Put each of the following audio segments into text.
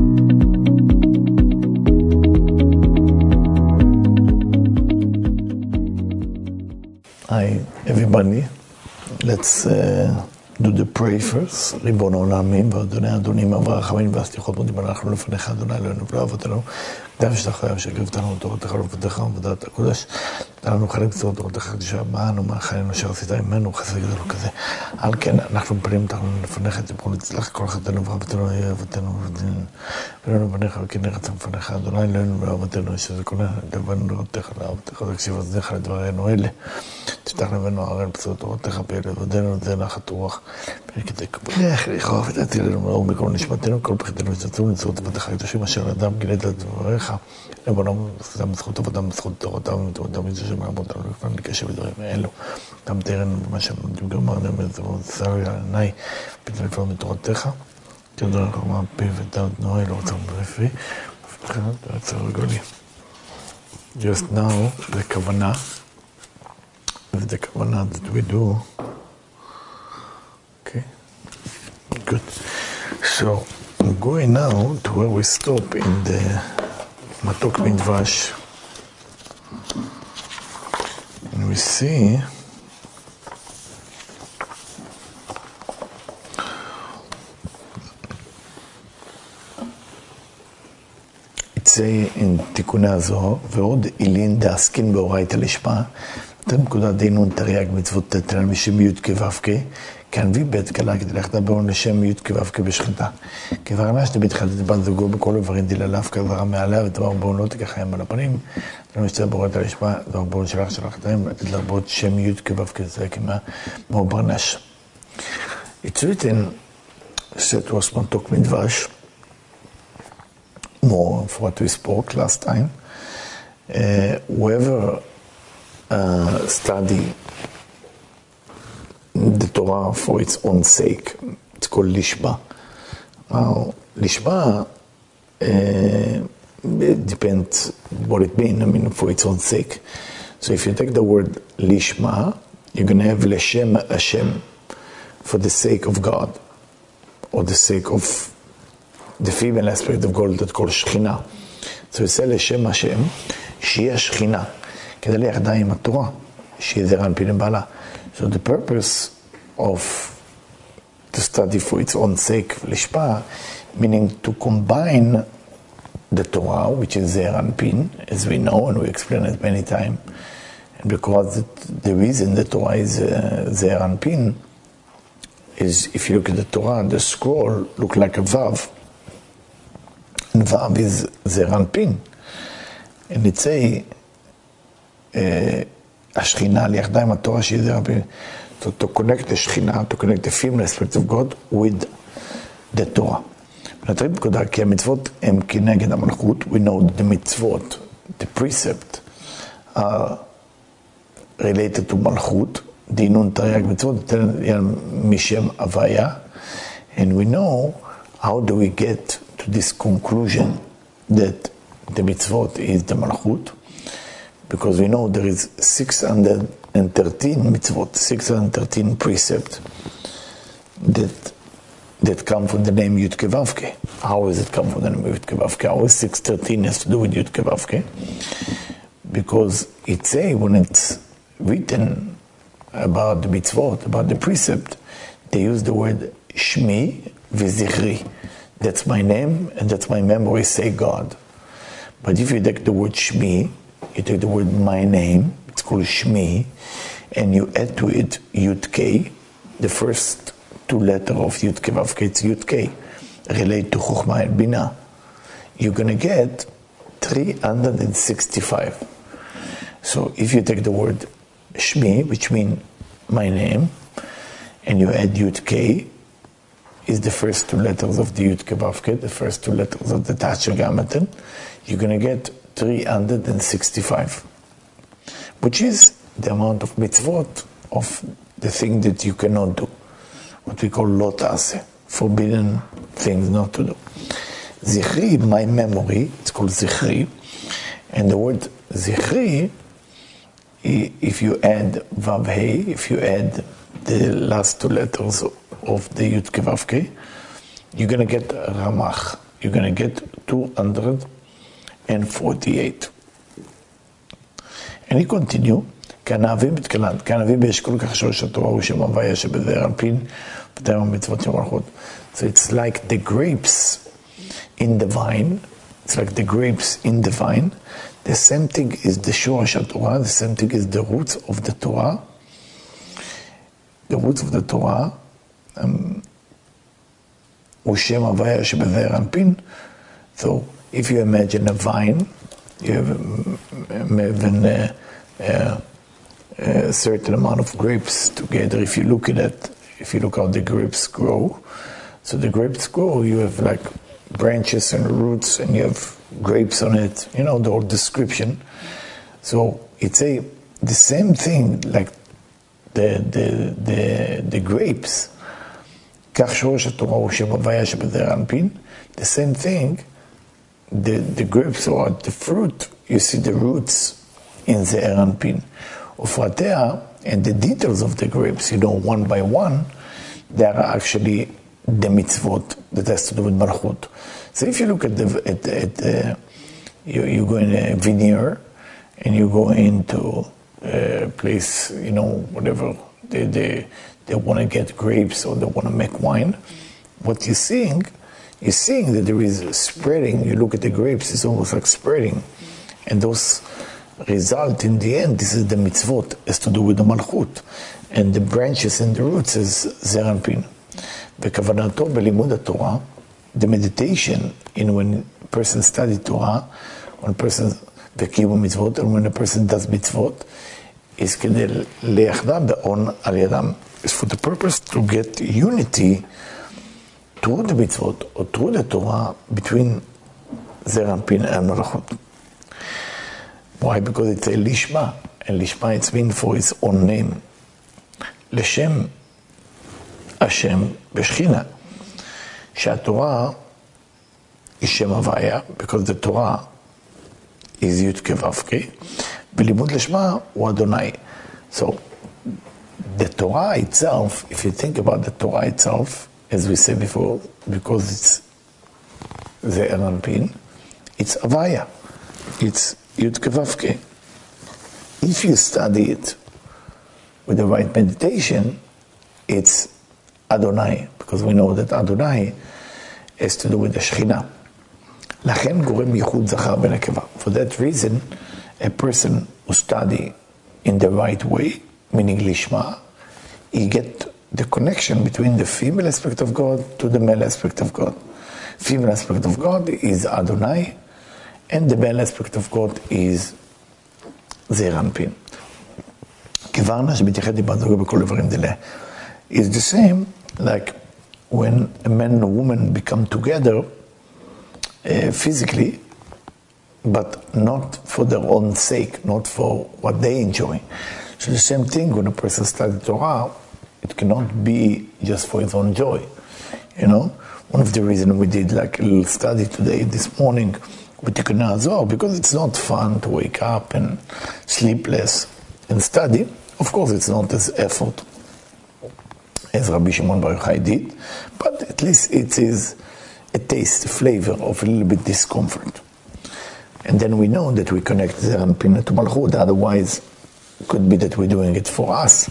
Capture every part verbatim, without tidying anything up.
Hi, everybody. Let's uh, do the pray first. ריבון העולמים ואדוני אדונים הרחמים והסליחות מודים אנחנו לפניך אדוני אלוהינו ולאהבתנו. דף שאתה חייב שהקרבתנו תורתך ולעבודתך ועבודת הקודש. נתן לנו חלק בשורות תורתך הקדושה באנו מאחרינו אשר עשית עמנו חסד גדול כזה. על כן אנחנו פנים תחנו לפניך תבחו לצלח כל חטאנו ורבתנו אהבתנו ולנו בניך וכנראה לפניך אדוני אלוהינו ולאהבתנו שזה כל לבנו לראותך לאהבתך ותקשיב אוזניך לדברינו אלה. תפתח לבנו הרי בשורות תורתך פעיל לבדנו זה נחת רוח. כדי קבלך לכאוב ותעתי לנו לאור מכל נשמתנו כל פחיתנו ותצאו לצורת עבדך הקדושים אשר אדם גילית לדבריך לבונם אדם בזכות עבודם בזכות תורתם ותורתם איזה שמעמוד לנו לפני לקשב בדברים האלו גם תרנו במה שאמרנו גמרנו מזרות שרי עיני פתאום לפעמים מתורתך תודה לך מה פה ודעת נועי לא רוצה ברפי מבחינת ועצר רגולי just now the כוונה the כוונה that we do okay good so I'm going now to where we stop in the Matok Midvash and we see say in תיקוני הזוהר, ועוד אילין דעסקין באורייתא לשמה, נתן נקודת דינון תרי"ג מצוות תתן על משם י' כו' כאן ויבט קלה כדי ללכת באון לשם י' כו' בשכנתה. כברנה שתבתחת את בת זוגו בכל איברים דילליו כברה מעליה ודבר באון לא תיקח חיים על הפנים, נתן משתה באורייתא לשמה, דבר באון שלך שלך תאים, לתת לרבות שם י' כו' כזה כמה ברנש. It's written, that was Matok Midvash, more of what we spoke last time. Uh, whoever uh, study the Torah for its own sake, it's called Lishma. Now, Lishma, uh, it depends what it means, I mean, for its own sake. So if you take the word Lishma, you're going to have Leshem Hashem, for the sake of God, or the sake of the female aspect of God that called Shechina. So we say Leshem Hashem, שיהיה שכינה, כדי ליחדה עם התורה, שיהיה זרע על פי לבעלה. So the purpose of to study for its own sake, Lishma, meaning to combine the Torah, which is Zeir Anpin, as we know, and we explain it many times, and because it, the reason the Torah is uh, Zeir Anpin is, if you look at the Torah, the scroll look like a Vav, and Vav is Zeir Anpin, and it say, השכינה ליחדה עם התורה שהיא זרע אנפין, so to connect the Shechina, to connect the female aspect of God with the Torah. ונתחיל בקודה, כי המצוות הם כנגד המלכות, we know that the mitzvot, the precept, are related to מלכות, דינון תרי"ג מצוות, משם הוויה, and we know how do we get to this conclusion that the mitzvot is the malchut, because we know there is six hundred thirteen mitzvot, six hundred thirteen precepts that that come from the name Yud Kei Vav Kei. How does it come from the name Yud Kei Vav Kei? How is six thirteen has to do with Yud Kei Vav Kei? Because it say when it's written about the mitzvot, about the precept, they use the word Shmi v'Zichri. That's my name and that's my memory, say God. But if you take the word Shmi, you take the word my name, it's called Shmi, and you add to it Yud Kei, the first two letters of Yud Kei Vav Kei, it's Yud Kei, relate to Chochmah and Binah, you're going to get three hundred sixty-five. So if you take the word Shmi, which means my name, and you add Yud Kei, is the first two letters of the Yud Kei Vav Kei, the first two letters of the Tetragrammaton, you're going to get three hundred sixty-five, which is the amount of mitzvot of the thing that you cannot do, what we call lo ta'aseh, forbidden things not to do. Zichri, my memory, it's called Zichri, and the word Zichri, if you add Vav Hei, if you add the last two letters of the Yud Kei Vav Kei, you're going to get Ramach. you're going to get two hundred forty-eight. And he continue, כענבים מתקלן, כענבים יש כל כך שורש התורה הוא שם הוויה שבזעיר אנפין, ותאם המצוות של מלכות. So it's like the grapes in the vine, it's like the grapes in the vine. The same thing is the shorsh Torah, the same thing is the roots of the Torah. The roots of the Torah, um, Ushem Havaya Shebezeh Anpin. So if you imagine a vine, you have a, a, a certain amount of grapes together. If you look at it, if you look how the grapes grow, so the grapes grow, you have like branches and roots, and you have grapes on it. You know the whole description. So it's a the same thing like the the the the grapes. כך שורש התורה הוא שם הוויה שבזעיר אנפין. The same thing, the, the grapes or the fruit, you see the roots in זעיר אנפין. ופרטיה, and the details of the grapes, you know, one by one, they are actually the mitzvot that has to do with malchut. So if you look at the, at, at uh, you, you go in a vineyard, and you go into a place, you know, whatever, they, they, they want to get grapes or they want to make wine. What you're seeing, you're seeing that there is spreading. You look at the grapes, it's almost like spreading. And those result in the end, this is the mitzvot, has to do with the malchut. And the branches and the roots is זעיר אנפין. וכוונתו בלימוד התורה, the meditation in when a person studies Torah, when a person וקיום mitzvot, and when a person does mitzvot, is כדי ליחדה בעון על ידם. Is for the purpose to get unity through the mitzvot or through the Torah between זעיר אנפין and malchut. Why? Because it's a lishma, and lishma it's mean for its own name. לשם השם בשכינה. שהתורה היא שם הוויה, because the Torah is י' כו' ולימוד לשמה הוא אדוני. So, the Torah itself, if you think about the Torah itself, as we said before, because it's זעיר אנפין, it's הוויה. It's י' כו'. If you study it with the right meditation, it's Adonai, because we know that Adonai has to do with the Shekhinah. לכן גורם ייחוד זכר ונקבה. For that reason, a person who study in the right way, meaning Lishma, he get the connection between the female aspect of God to the male aspect of God. Female aspect of God is Adonai, and the male aspect of God is זעיר אנפין. כוונה שמתייחד דיברנו בכל איברים דלה. Is the same like when a man and a woman become together uh, physically, but not for their own sake, not for what they enjoy. So the same thing when a person studies Torah, it cannot be just for his own joy. You know, one of the reasons we did like a little study today, this morning, with Tikkun HaZohar, because it's not fun to wake up and sleepless and study. Of course, it's not as effort as Rabbi Shimon Bar Yochai did, but at least it is a taste, a flavor of a little bit discomfort. And then we know that we connect זעיר אנפין to malchut, otherwise it could be that we're doing it for us.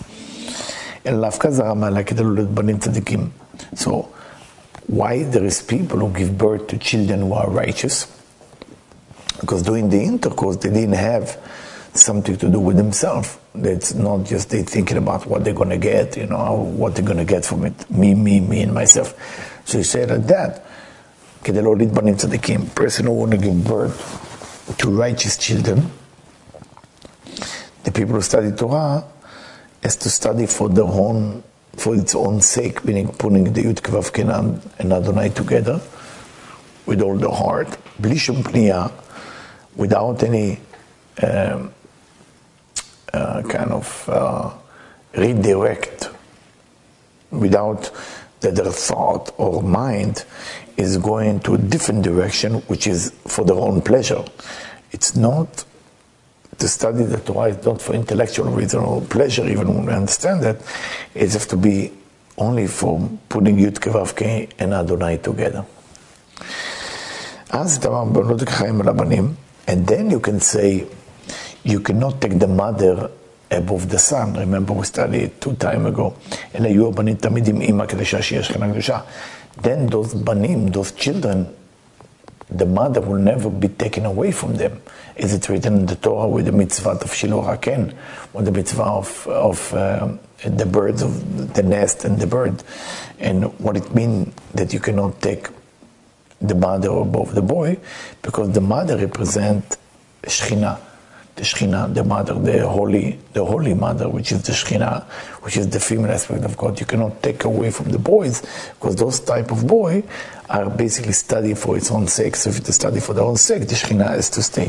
So, why there is people who give birth to children who are righteous? Because during the intercourse, they didn't have something to do with themselves. It's not just they thinking about what they're going to get, you know, what they're going to get from it. Me, me, me, and myself. So you say like that. כדי לא להתבנים צדיקים. Person who want to give birth to righteous children, the people who study Torah has to study for their own, for its own sake, meaning putting the Yud Kvav Kenan and Adonai together with all the heart, בלי שום פנייה, without any um, uh, kind of uh, redirect, without that their thought or mind is going to a different direction, which is for their own pleasure. It's not, to study the Torah is not for intellectual reason or pleasure, even when we understand that. It has to be only for putting Yud Kvav Ke and Adonai together. אז אתה אומר, לא תקחיים על הבנים, and then you can say, you cannot take the mother above the son. Remember we studied two time ago. אלא יהיו הבנים תמיד עם אמא כדי שהשיהיה שכינה קדושה. Then those בנים, those children, the mother will never be taken away from them. Is it written in the Torah with the mitzvah of Shiloh Haken, or the mitzvah of, of uh, the birds, of the nest and the bird, and what it means that you cannot take the mother above the boy, because the mother represents Shekhinah, the Shekhinah, the mother, the holy, the holy mother, which is the Shekhinah, which is the female aspect of God. You cannot take away from the boys, because those type of boy are basically study for its own sake. So if it's a study for their own sake, the Shekhinah has to stay.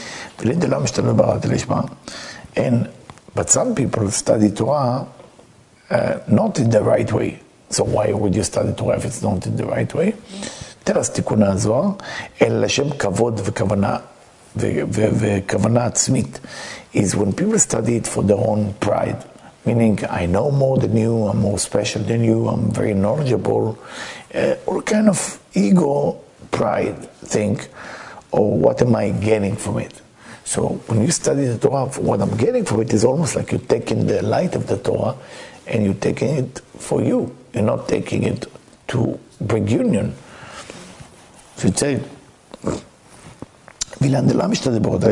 And but some people study Torah uh, not in the right way. So why would you study Torah if it's not in the right way? תרס תיקון הזוהר, אלא לשם כבוד וכוונה, וכוונה עצמית, is when people study it for their own pride, meaning I know more than you, I'm more special than you, I'm very knowledgeable, uh, or kind of ego, pride thing, or what am I getting from it? So when you study the Torah, what I'm getting from it is almost like you're taking the light of the Torah and you're taking it for you. You're not taking it to bring union. So you say, that's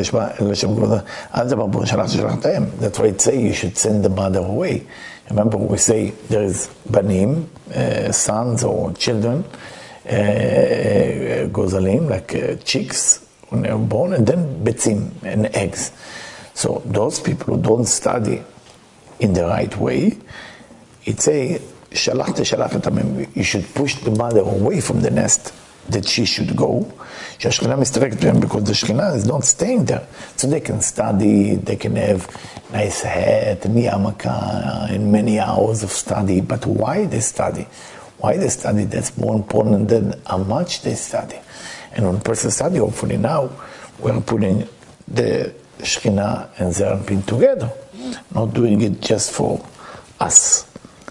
why it say you should send the mother away. Remember we say there is banim, uh, sons or children, uh, gozalim, like uh, chicks when they're born, and then betzim, and eggs. So those people who don't study in the right way, it say, you should push the mother away from the nest, that she should go, because the Shekhinah is not staying there. So they can study, they can have nice hat, and yarmulke, and many hours of study. But why they study? Why they study? That's more important than how much they study. And when a person study, hopefully now, we're putting the Shekhinah and Zeir Anpin together, not doing it just for us.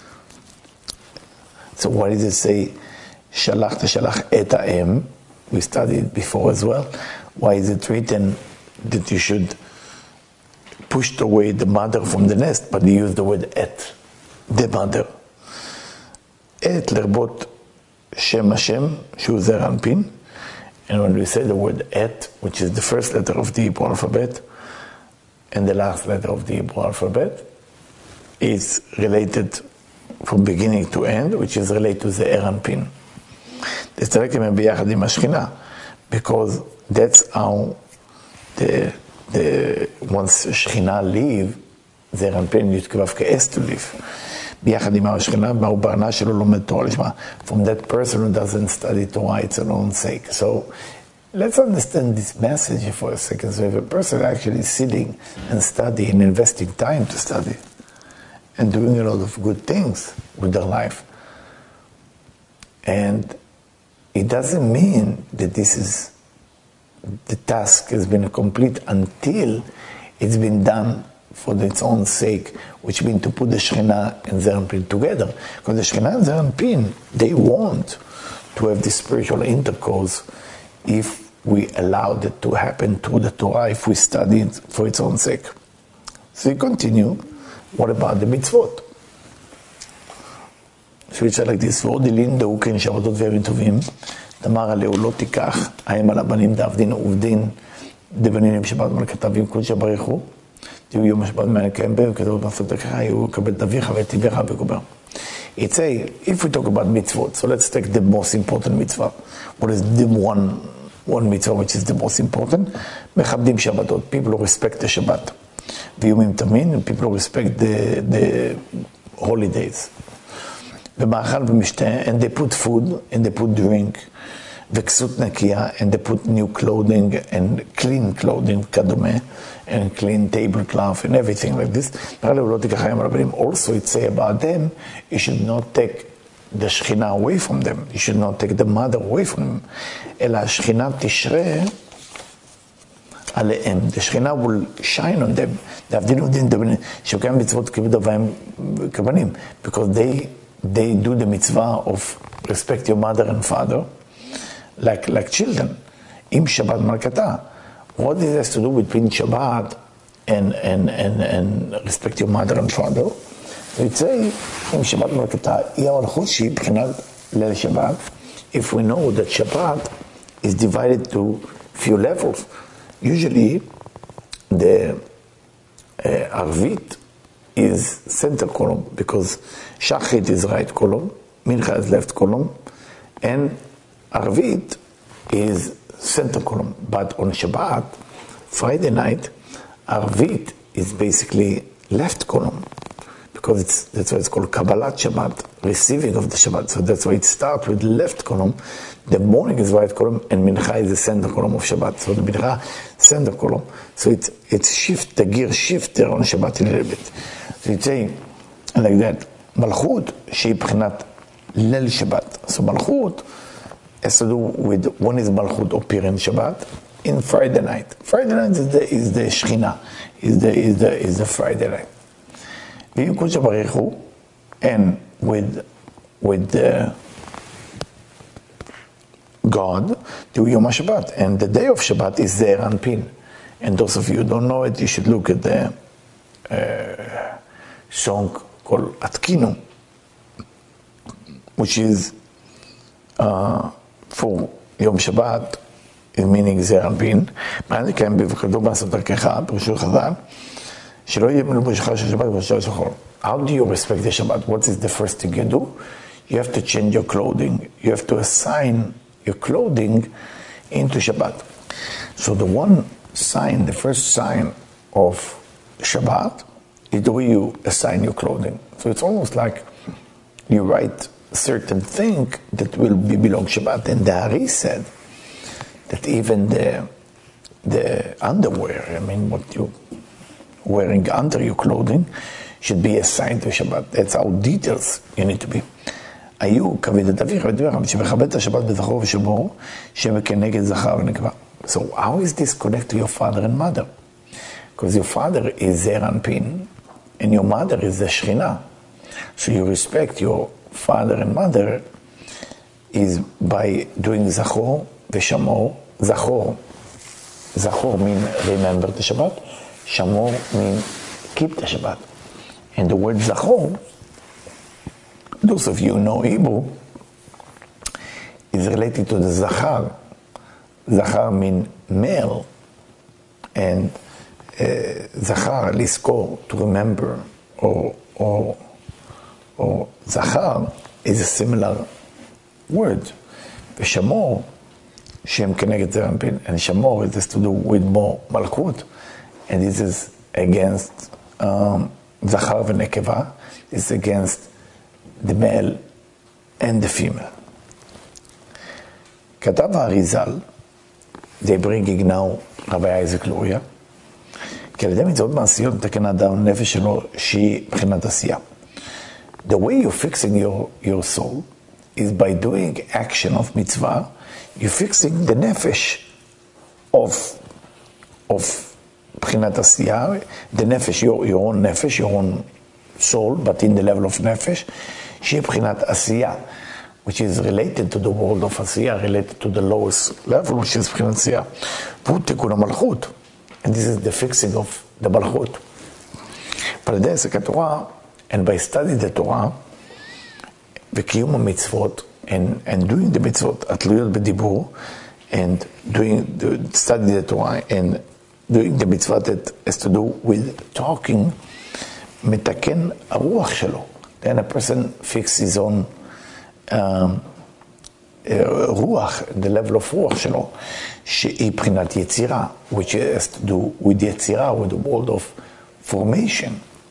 So why does it say, Shalach teshalach et ha'em? We studied before as well. Why is it written that you should push away the mother from the nest, but you use the word et, the mother? Et lerbot Shem Hashem, shu Zeir Anpin. And when we say the word et, which is the first letter of the Hebrew alphabet, and the last letter of the Hebrew alphabet, is related from beginning to end, which is related to Zeir Anpin. Because that's how the, the once Shekhinah leave, Zeir Anpin יתקרב כעס to live. ביחד עם השכינה, והוא ברנה שלא לומד תורה לשמה. From that person who doesn't study Torah, it's an own sake. So let's understand this message for a second. So if a person actually is sitting and studying and investing time to study and doing a lot of good things with their life, and it doesn't mean that this is, the task has been complete until it's been done for its own sake, which means to put the Shekhinah and Zeir Anpin together. Because the Shekhinah and Zeir Anpin, they want to have this spiritual intercourse if we allow that to happen through the Torah, if we study it for its own sake. So we continue. What about the mitzvot? So we say like this, ועוד אלין דאו כן שבתות וימים טובים, דמר עליהו לא תיקח, האם על הבנים דאבדין עובדין, דבנים שבת מלכתבים קודשא בריך הוא, תהיו יום השבת מלכם בהם, כתוב במסות תקחה, יהיו קבל דביך ותיבך וגובר. It say, if we talk about mitzvot, so let's take the most important mitzvah. What is the one, one mitzvah which is the most important? מכבדים שבתות, people who respect the Shabbat. ויומים תמין, people who respect the, the holidays. ומאכל ומשתה, and they put food, and they put drink, וכסות נקייה, and they put new clothing, and clean clothing, כדומה, and clean tablecloth, and everything like this. Also it say about them, you should not take the Shekhinah away from them, you should not take the mother away from them, אלא השכינה תשרה עליהם, the Shekhinah will shine on them, להבדיל עובדין דבנים, שקיים מצוות כבדביים כבנים, because they they do the mitzvah of respect your mother and father like like children. Im Shabbat Malkata. What this has to do between Shabbat and, and, and, and respect your mother and father? So you'd say, Im Shabbat Malkata, היא המלכות שהיא בחינת ליל שבת. If we know that Shabbat is divided to few levels, usually the uh, Arvit is center column because Shachrit is right column, Mincha is left column, and Arvit is center column. But on Shabbat, Friday night, Arvit is basically left column because it's, that's why it's called Kabbalat Shabbat, receiving of the Shabbat. So that's why it starts with left column. The morning is right column, and Mincha is the center column of Shabbat. So the Mincha, center column. So it, it's shift, the gear shifter on Shabbat a little bit. So you say, like that, Malchut, שהיא בחינת ליל Shabbat. So Malchut has to do with, one is Malchut appear in Shabbat, in Friday night. Friday night is the, is the Shechina, is the, is the, is the Friday night. ואם קודש בריך הוא, and with, with the God, do Yom HaShabbat. And the day of Shabbat is Zeir Anpin. And those of you who don't know it, you should look at the uh, song called Atkinu, which is uh, for Yom Shabbat, meaning Zeir Anpin. מעניין לקיים בבקדו בעשות דרכך, פירושו חז"ל, שלא יהיה מלבושך של שבת ובשעה שחור. How do you respect the Shabbat? What is the first thing you do? You have to change your clothing. You have to assign your clothing into Shabbat. So the one sign, the first sign of Shabbat is the way you assign your clothing. So it's almost like you write a certain thing that will be belong Shabbat. And the Ari said that even the the underwear, I mean what you wearing under your clothing, should be assigned to Shabbat. That's how details you need to be. היו כבד את אביך ודברך, שמכבד את השבת בזכרו ושבו, שמכנגד זכר ונקבה. So how is this connect to your father and mother? Because your father is Zeir Anpin, and your mother is the Shechina. So you respect your father and mother is by doing Zachor v'Shamor. Zachor, Zachor mean remember the Shabbat. Shamor mean keep the Shabbat. And the word Zachor, those of you who know Hebrew, is related to the Zachar. Zachar mean male, and uh, Zachar, liskor, to remember, or, or, or Zachar is a similar word. Shamor, Shem Keneged Zeir Anpin, and Shamor it has to do with more Malchut, and this is against um, Zachar v'Nekeva, it's against the male and the female. כתב האריז"ל, they bringing now רבי אייזק לוריה, כי על ידי מצוות מעשיות מתקן האדם נפש שלו שהיא מבחינת עשייה. The way you're fixing your, your soul is by doing action of mitzvah, you're fixing the nefesh of, of מבחינת עשייה, the nefesh, your, your own nefesh, your own soul, but in the level of nefesh, שהיא מבחינת עשייה, which is related to the world of עשייה, related to the lowest level, which is מבחינת עשייה. והוא תיקון המלכות. And this is the fixing of the מלכות. ועל ידי עסק התורה, and by studying the Torah, וקיום המצוות, and, and doing the מצוות, התלויות בדיבור, and doing the, study the Torah, and doing the mitzvah that has to do with talking, מתקן הרוח שלו. Then a person fixes his own um, רוח, the level of רוח שלו, שהיא בחינת יצירה, which has to do with יצירה, with the world of formation.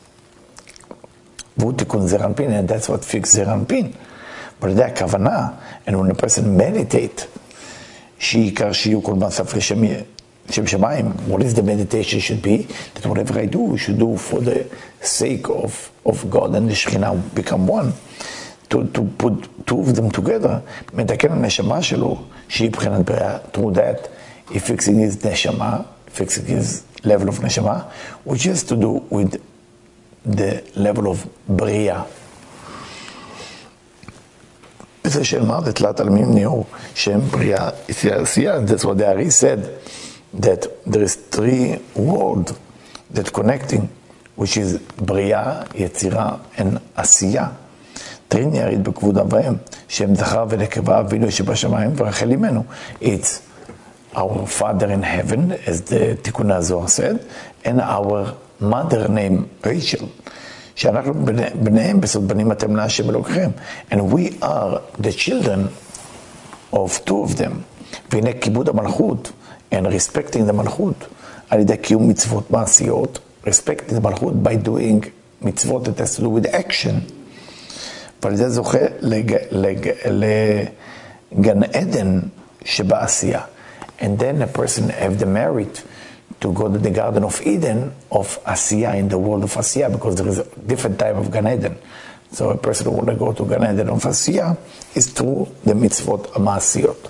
והוא תיקון זעיר אנפין, and that's what fixes זעיר אנפין. אבל זה הכוונה, and when a person meditate, שעיקר שיהיו כל מעשיו לשם שמיים, what is the meditation should be? That whatever I do, I should do for the sake of, of God and the Shekhinah become one. To, to put two of them together, מתקן הנשמה שלו, שהיא בחינת בריאה, through that, he fixing his neshama, fixing his level of neshama, which has to do with the level of בריאה. בזה שאמר לתלת עלמין נראו שהם בריאה יצירה עשייה. That's what the Ari said, that there is three worlds that connecting, which is בריאה, יצירה and עשייה. טריני יריד בכבוד אברהם, שהם זכר ונקבה אבינו שבשמיים ורחל אימנו. It's our Father in heaven, as the Tikkun HaZohar said, and our mother named Rachel. שאנחנו בניהם בסוד בנים אתם להשם אלוהיכם. And we are the children of two of them. והנה כיבוד המלכות, and respecting the מלכות, על ידי קיום מצוות מעשיות, respecting the מלכות by doing מצוות that has to do with action. ועל זה זוכה לג, לג, לגן עדן שבעשייה. And then a person have the merit to go to the Garden of Eden of Asiya, in the world of Asiya, because there is a different type of Gan Eden. So a person who want to go to Gan Eden of Asiya is through the mitzvot המעשיות.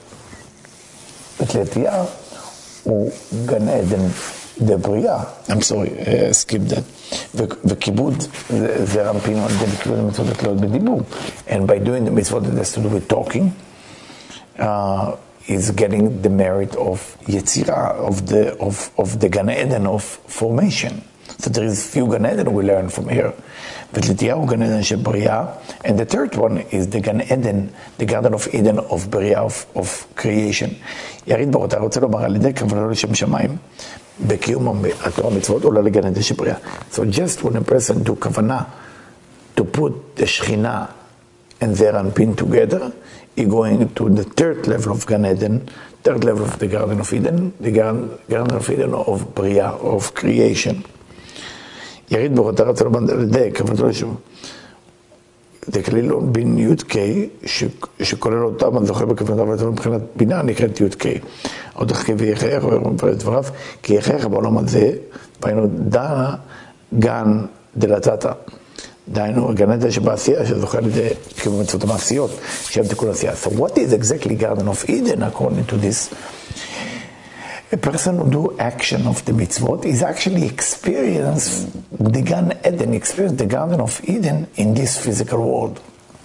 בתלתיה הוא גן עדן דבריאה, I'm sorry, uh, skip that. וכיבוד זה רמפין על ידי בכיבוד המצוות התלויות בדיבור. And by doing the mitzvot that has to do with talking, uh, is getting the merit of Yetzirah, of the of of the Gan Eden of formation. So there is few Gan Eden we learn from here. ותלתיהו Gan Eden של בריאה, and the third one is the Gan Eden, the Garden of Eden of בריאה, of, of creation. יריד ברוך, אתה רוצה לומר על ידי כוונה לשם שמיים, בקיום התורה מצוות עולה לגן עדן של בריאה. So just when a person do כוונה to put the Shekhinah and their Anpin together, you're going to the third level of Gan Eden, third level of the Garden of Eden, the Garden, Garden of Eden of Bria, of creation. יריד ברוך אתה רצה לומר על ידי כוונתו לשם. זה כליל בין י' ק' שכולל אותם, אני זוכר בכוונתו ולתנו מבחינת בינה, נקראת י' ק'. עוד אחרי ויחייך, ואומר דבריו, כי יחייך בעולם הזה, והיינו דנה גן דלתתה. דהיינו, גן עדן שבעשייה, שזוכה לידי קיום מצוות המעשיות, שהם תיקון עשייה. So what is exactly Garden of Eden according to this? A person who do action of the mitzvot is actually experience the Gan Eden, experience the Garden of Eden in this physical world.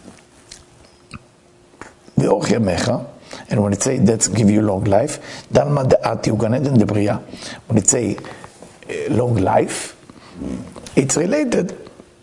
ואורך ימיך, and when it say that's give you long life, דלמה דעתי הוא גן עדן דבריאה. When it say long life, it's related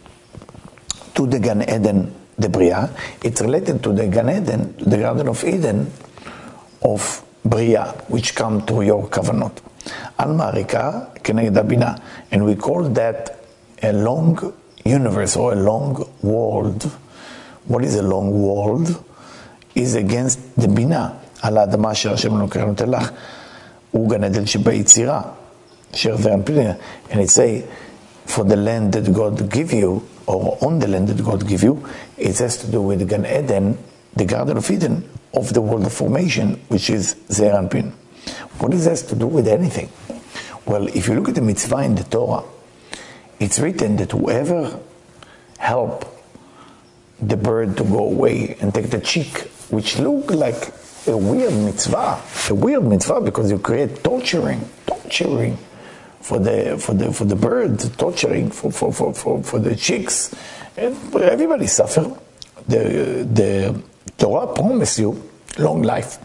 to the Gan Eden, the Bria. It's related to the Gan Eden, the Garden of Eden of Bria, which come to your kavanot. Al Marika keneged Bina, and we call that a long universe or a long world. What is a long world? Is against the Bina. Al Adama אשר השם אלוקיך נותן לך, הוא גן עדן שביצירה, אשר זה רמפין. And it say, for the land that God give you, or on the land that God give you, it has to do with Gan Eden, the Garden of Eden, of the world of formation, which is Zeir Anpin. What does this has to do with anything? Well, if you look at the mitzvah in the Torah, it's written that whoever help the bird to go away and take the chick, which look like a weird mitzvah, a weird mitzvah because you create torturing, torturing, for the for the for the bird, torturing for for for for, for the chicks, and everybody suffer. The the Torah promise you long life.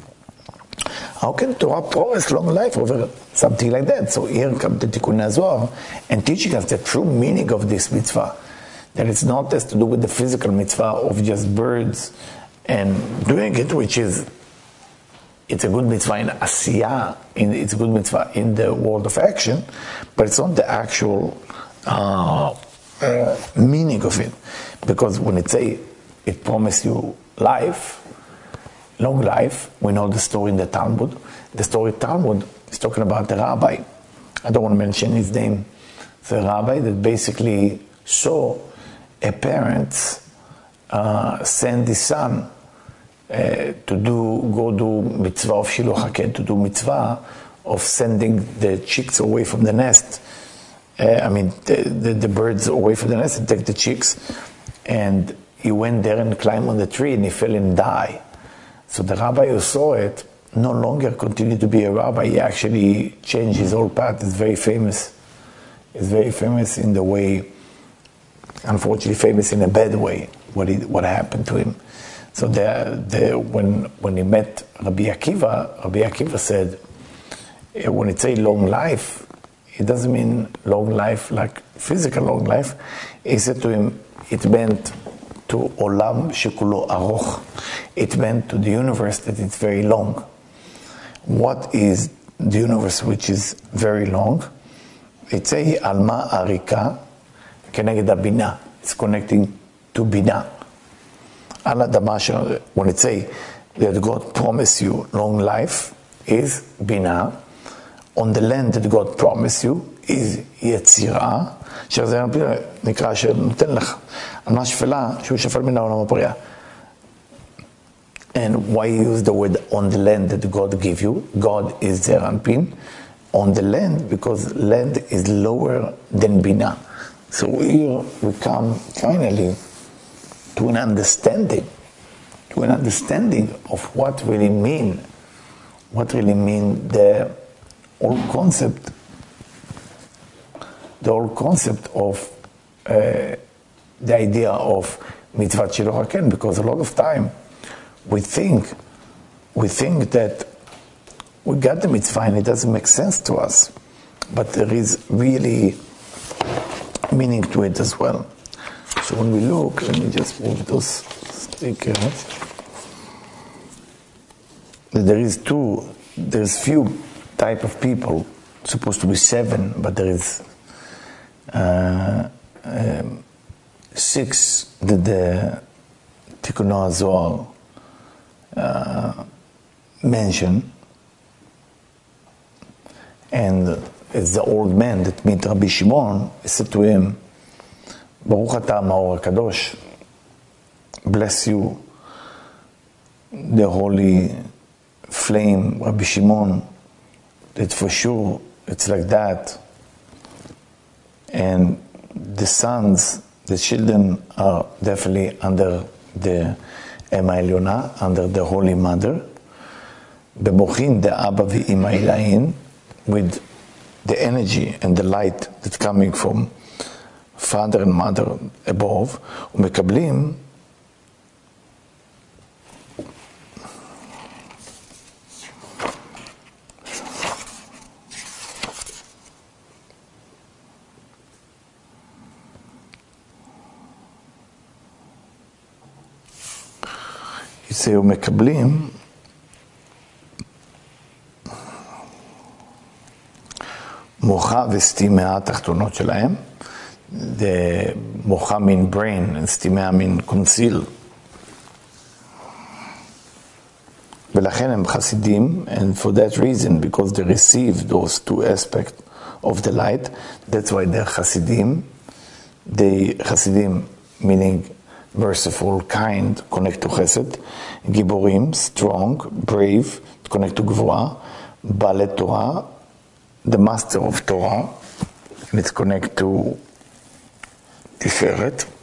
How can Torah promise long life over something like that? So here comes the Tikkun HaZohar and teaching us the true meaning of this mitzvah, that it's not has to do with the physical mitzvah of just birds and doing it, which is it's a good mitzvah in Asiya, in, it's a good mitzvah in the world of action, but it's not the actual uh, uh, meaning of it. Because when it say, it promises you life, long life, we know the story in the Talmud. The story Talmud is talking about the rabbi. I don't want to mention his name. The rabbi that basically saw a parent uh, send his son Uh, to do, go do mitzvah of Shiloh HaKen, to do mitzvah of sending the chicks away from the nest. Uh, I mean, the, the, the birds away from the nest and take the chicks. And he went there and climbed on the tree and he fell and died. So the rabbi who saw it no longer continued to be a rabbi. He actually changed his whole path. He's very famous. He's very famous in the way, unfortunately famous in a bad way, what, he, what happened to him. So the, the, when, when he met Rabbi Akiva, Rabbi Akiva said, when it say long life, it doesn't mean long life like physical long life. He said to him, it meant to olam shekulo aroch. It meant to the universe that it's very long. What is the universe which is very long? It's a alma arika keneged bina. It's connecting to bina. When it say that God promised you long life is bina. On the land that God promised you is יצירה, שזה נקרא שנותן לך, על מה שפלה שהוא שפל מן העולם הבריאה. And why use the word on the land that God gave you? God is Zeir Anpin. On the land, because land is lower than Bina. So here we come finally to an understanding, to an understanding of what really mean, what really mean the whole concept, the whole concept of uh, the idea of mitzvah Shiluch HaKen, because a lot of time we think, we think that we got the mitzvah and it doesn't make sense to us, but there is really meaning to it as well. So when we look, let me just move those stickers. There is two, there's few type of people, supposed to be seven, but there is uh, um, six that the Tikkun HaZohar uh, mention. And it's the old man that meet Rabbi Shimon. He said to him, Baruch Ata Maor HaKadosh, bless you, the holy flame, Rabbi Shimon, that for sure it's like that. And the sons, the children are definitely under the Ema Elyona, under the Holy Mother. Bemochin de Abba ve'Ima Ilahin, with the energy and the light that's coming from father and mother above, ומקבלים יצא ומקבלים מוחה וסתימה התחתונות שלהם. The mocha mean brain and stimea mean conceal. ולכן הם חסידים, and for that reason, because they receive those two aspects of the light, that's why they're חסידים. They חסידים meaning merciful, kind, connect to chesed. גיבורים, strong, brave, connect to גבורה. בעלי תורה, the master of Torah, and it's connect to Tiferet.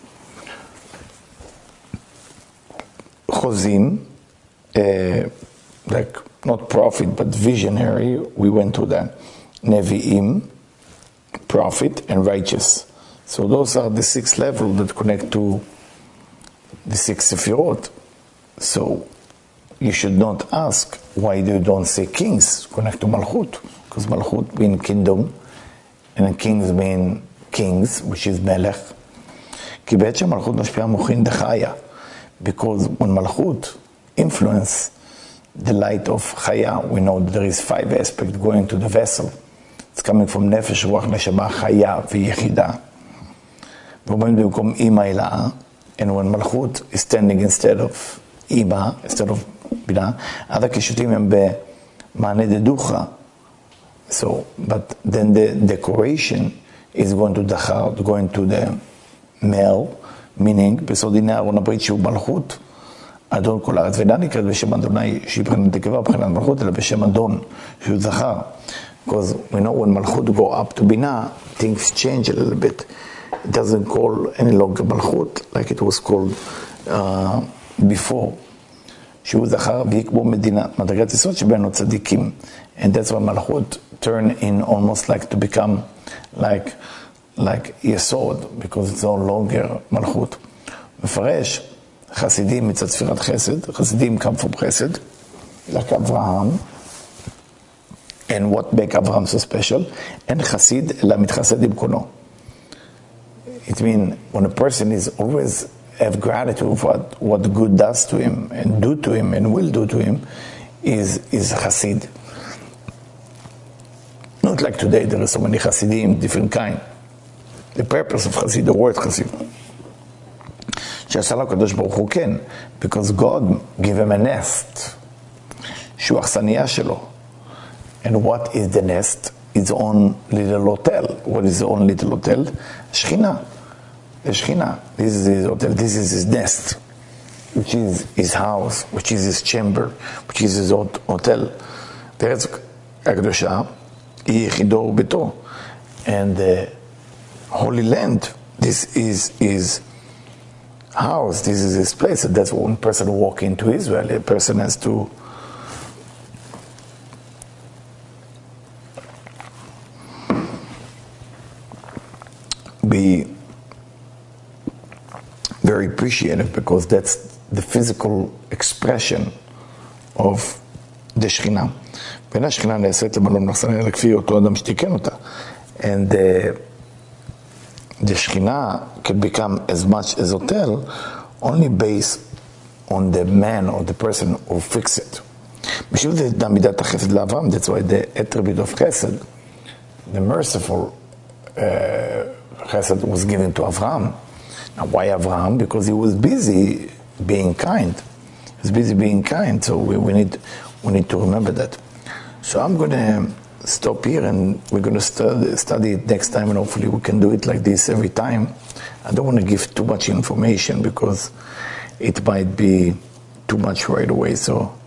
Chozim, uh, like not prophet but visionary, we went to that. Nevi'im, prophet, and righteous. So those are the six levels that connect to the six Sefirot. So you should not ask why you don't say kings, connect to Malchut. Because Malchut means kingdom, and kings mean kings, which is Melech. כי בעצם מלכות משפיעה מוחין דחיה. Because when Malchut influence the light of Chaya, we know that there is five aspects going to the vessel. It's coming from Nefesh, Ruach, Neshama, Chaya, ויחידה. ואומרים במקום אימא אלאה, and when Malchut is standing instead of אימא, instead of בינה, עד הקישוטים הם במענה דדוחה. So, but then the decoration is going to Dachar, going to the male, meaning, בסוד הנה ארון הברית שהוא מלכות, אדון כל הארץ, ואינה נקראת בשם אדוני, שהיא בחינת נקבה, בחינת מלכות, אלא בשם אדון, שהוא זכר. Because we know when Malchut go up to Binah, things change a little bit. It doesn't call any longer Malchut, like it was called uh, before. שהוא זכר ויקבו מדינת מדרגת יסוד שבינו צדיקים. And that's why Malchut turn in almost like to become like like Yesod, because it's no longer Malchut. מפרש, Hasidim, it's a Sfirat Chesed. Hasidim come from Chesed, like Avraham. And what makes Avraham so special? And Chasid, la mitchased im kono. It means when a person is always have gratitude for what, what good does to him and do to him and will do to him, is is Chasid. Not like today, there are so many Hasidim, different kind. The purpose of Chasid, the word Chasid. שעשה לו הקדוש ברוך הוא כן, because God gave him a nest, שהוא אכסניה שלו. And what is the nest? His own little hotel. What is his own little hotel? Shechina. The Shechina. This is his hotel. This is his nest, which is his house, which is his chamber, which is his hotel. Teretz הקדושה היא יחידו וביתו. And the Holy Land, this is his house, this is his place. And that's when a person walks into Israel, a person has to be very appreciative, because that's the physical expression of the Shekhinah. ואין השכינה נעשית למלון מחסניה לכפי אותו אדם שתיקן אותה. And the, the Shekhinah can become as much as hotel only based on the man or the person who fix it. בשביל זה מידת החסד לאברהם, that's why the attribute of chesed, the merciful uh, chesed was given to Avraham. Now why Avraham? Because he was busy being kind. He was busy being kind, so we, we need we need to remember that. So I'm going to stop here, and we're going to study, study it next time, and hopefully we can do it like this every time. I don't want to give too much information because it might be too much right away, so